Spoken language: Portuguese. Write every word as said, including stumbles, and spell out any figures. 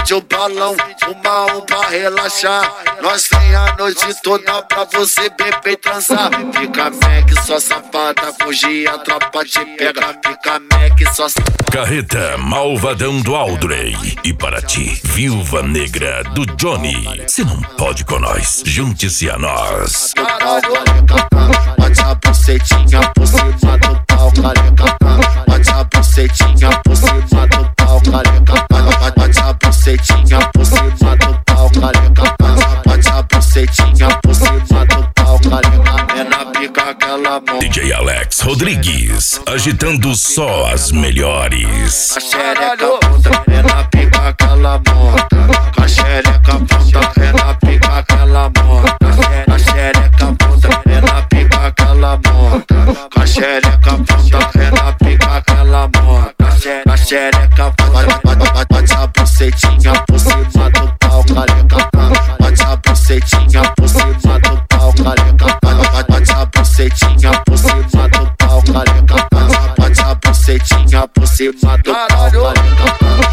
acende o balão, uma um pra relaxar. Nós tem a noite toda pra você beber e transar. Fica Mac, só safada, fugir, a tropa te pega. Fica Mac, só safada. Carreta Malvadão do Aldrey. E para ti, Viúva Negra do Johnny. Se não pode com nós, junte-se a nós. Bate a bucetinha por cima do pau, careca. Bate a bucetinha por cima do pau, careca. Bate a bucetinha por cima do pau, careca. Bate a bucetinha por cima do pau, careca. É na pica aquela mão. D J Alex Rodrigues, agitando só as melhores. A xereca ponta é na pica aquela monta. A xereca ponta é na pica aquela monta. A xereca ponta é na pica aquela monta. A xereca ponta é na pica aquela monta. A xereca ponta, bate a bucetinha por cima do pau, careca. Bate a bucetinha por cima do pau, careca. Bate a bucetinha por cima do pau, careca. Bate a bucetinha por cima do pau, careca.